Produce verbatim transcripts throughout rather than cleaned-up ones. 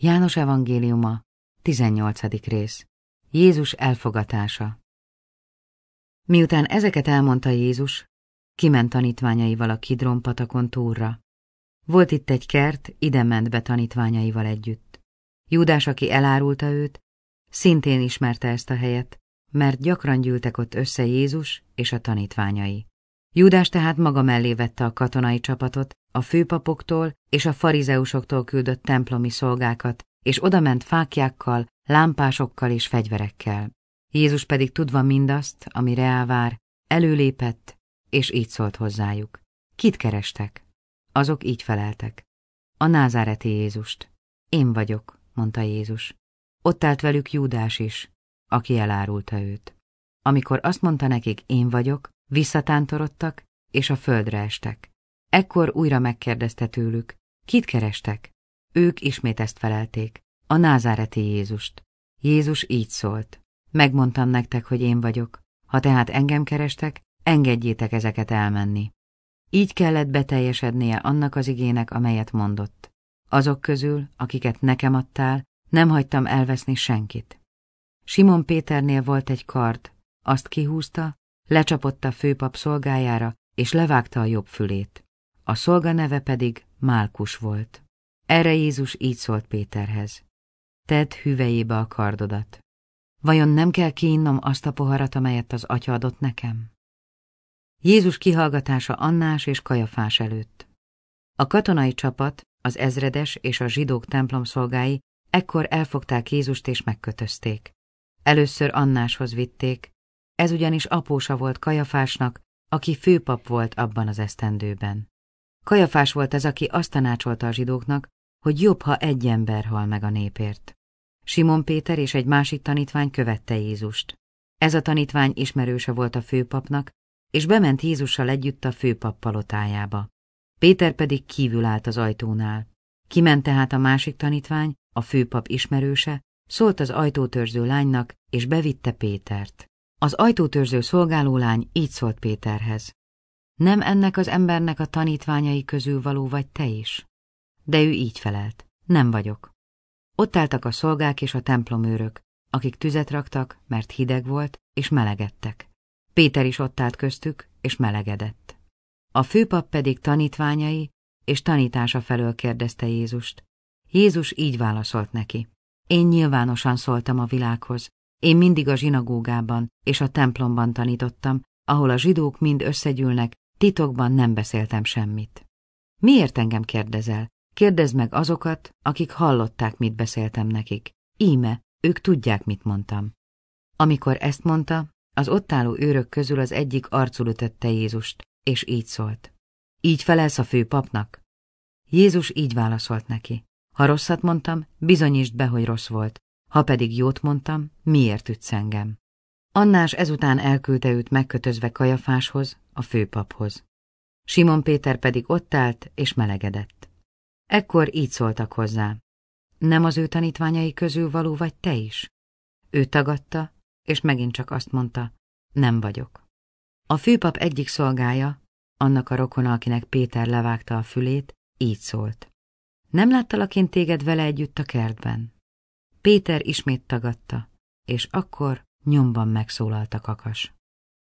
János evangéliuma, tizennyolcadik rész. Jézus elfogatása. Miután ezeket elmondta Jézus, kiment tanítványaival a Kidron patakon túlra. Volt itt egy kert, ide ment be tanítványaival együtt. Júdás, aki elárulta őt, szintén ismerte ezt a helyet, mert gyakran gyűltek ott össze Jézus és a tanítványai. Júdás tehát maga mellé vette a katonai csapatot, a főpapoktól és a farizeusoktól küldött templomi szolgákat, és odament fáklyákkal, lámpásokkal és fegyverekkel. Jézus pedig tudva mindazt, ami reá vár, előlépett, és így szólt hozzájuk. Kit kerestek? Azok így feleltek. A názáreti Jézust. Én vagyok, mondta Jézus. Ott állt velük Júdás is, aki elárulta őt. Amikor azt mondta nekik, én vagyok, visszatántorodtak, és a földre estek. Ekkor újra megkérdezte tőlük, kit kerestek? Ők ismét ezt felelték, a názáreti Jézust. Jézus így szólt, megmondtam nektek, hogy én vagyok, ha tehát engem kerestek, engedjétek ezeket elmenni. Így kellett beteljesednie annak az igének, amelyet mondott. Azok közül, akiket nekem adtál, nem hagytam elveszni senkit. Simon Péternél volt egy kard, azt kihúzta, lecsapott a főpap szolgájára, és levágta a jobb fülét. A szolga neve pedig Málkus volt. Erre Jézus így szólt Péterhez. Tedd hüvelyébe a kardodat. Vajon nem kell kiinnom azt a poharat, amelyet az Atya adott nekem? Jézus kihallgatása Annás és Kajafás előtt. A katonai csapat, az ezredes és a zsidók templomszolgái ekkor elfogták Jézust és megkötözték. Először Annáshoz vitték, ez ugyanis apósa volt Kajafásnak, aki főpap volt abban az esztendőben. Kajafás volt ez, aki azt tanácsolta a zsidóknak, hogy jobb, ha egy ember hal meg a népért. Simon Péter és egy másik tanítvány követte Jézust. Ez a tanítvány ismerőse volt a főpapnak, és bement Jézussal együtt a főpap palotájába. Péter pedig kívül állt az ajtónál. Kiment tehát a másik tanítvány, a főpap ismerőse, szólt az ajtótörző lánynak, és bevitte Pétert. Az ajtótörző szolgálólány így szólt Péterhez. Nem ennek az embernek a tanítványai közül való vagy te is? De ő így felelt. Nem vagyok. Ott álltak a szolgák és a templomőrök, akik tüzet raktak, mert hideg volt, és melegedtek. Péter is ott állt köztük, és melegedett. A főpap pedig tanítványai és tanítása felől kérdezte Jézust. Jézus így válaszolt neki. Én nyilvánosan szóltam a világhoz. Én mindig a zsinagógában és a templomban tanítottam, ahol a zsidók mind összegyűlnek, titokban nem beszéltem semmit. Miért engem kérdezel? Kérdezd meg azokat, akik hallották, mit beszéltem nekik. Íme, ők tudják, mit mondtam. Amikor ezt mondta, az ott álló őrök közül az egyik arcul ütötte Jézust, és így szólt. Így felelsz a főpapnak? Jézus így válaszolt neki. Ha rosszat mondtam, bizonyítsd be, hogy rossz volt. Ha pedig jót mondtam, miért ütsz engem? Annás ezután elküldte őt megkötözve Kajafáshoz, a főpaphoz. Simon Péter pedig ott állt és melegedett. Ekkor így szóltak hozzá. Nem az ő tanítványai közül való vagy te is? Ő tagadta, és megint csak azt mondta, nem vagyok. A főpap egyik szolgája, annak a rokona, akinek Péter levágta a fülét, így szólt. Nem láttalak én téged vele együtt a kertben? Péter ismét tagadta, és akkor nyomban megszólalt a kakas.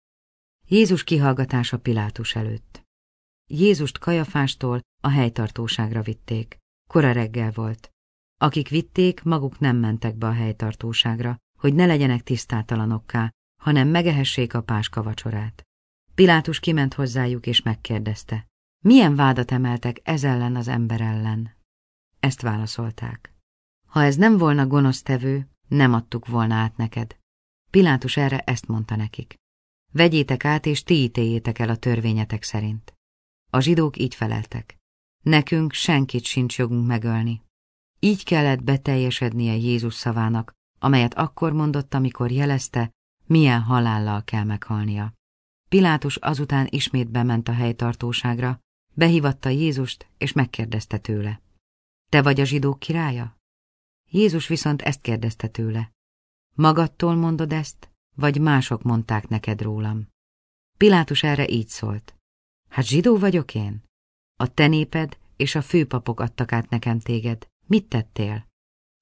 Jézus kihallgatása Pilátus előtt. Jézust Kajafástól a helytartóságra vitték. Kora reggel volt. Akik vitték, maguk nem mentek be a helytartóságra, hogy ne legyenek tisztátalanokká, hanem megehessék a páska vacsorát. Pilátus kiment hozzájuk és megkérdezte. Milyen vádat emeltek ez ellen az ember ellen? Ezt válaszolták. Ha ez nem volna gonosztevő, nem adtuk volna át neked. Pilátus erre ezt mondta nekik. Vegyétek át és ti ítéljétek el a törvényetek szerint. A zsidók így feleltek. Nekünk senkit sincs jogunk megölni. Így kellett beteljesednie Jézus szavának, amelyet akkor mondott, amikor jelezte, milyen halállal kell meghalnia. Pilátus azután ismét bement a helytartóságra, behívatta Jézust és megkérdezte tőle. Te vagy a zsidók királya? Jézus viszont ezt kérdezte tőle. Magadtól mondod ezt, vagy mások mondták neked rólam? Pilátus erre így szólt. Hát zsidó vagyok én? A te néped és a főpapok adtak át nekem téged. Mit tettél?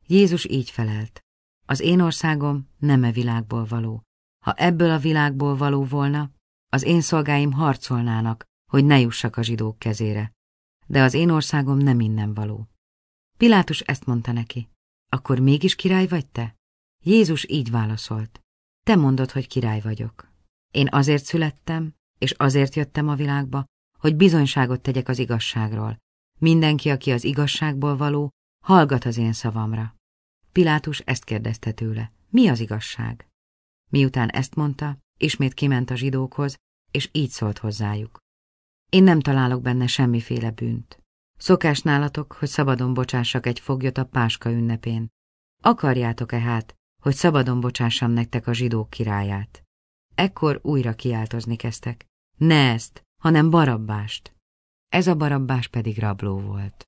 Jézus így felelt: az én országom nem e világból való. Ha ebből a világból való volna, az én szolgáim harcolnának, hogy ne jussak a zsidók kezére. De az én országom nem innen való. Pilátus ezt mondta neki: akkor mégis király vagy te? Jézus így válaszolt: te mondod, hogy király vagyok. Én azért születtem, és azért jöttem a világba, hogy bizonyságot tegyek az igazságról. Mindenki, aki az igazságból való, hallgat az én szavamra. Pilátus ezt kérdezte tőle: mi az igazság? Miután ezt mondta, ismét kiment a zsidókhoz, és így szólt hozzájuk: én nem találok benne semmiféle bűnt. Szokás nálatok, hogy szabadon bocsássak egy foglyot a Páska ünnepén. Akarjátok-e hát, hogy szabadon bocsássam nektek a zsidók királyát? Ekkor újra kiáltozni kezdtek: ne ezt, hanem Barabbást. Ez a Barabbás pedig rabló volt.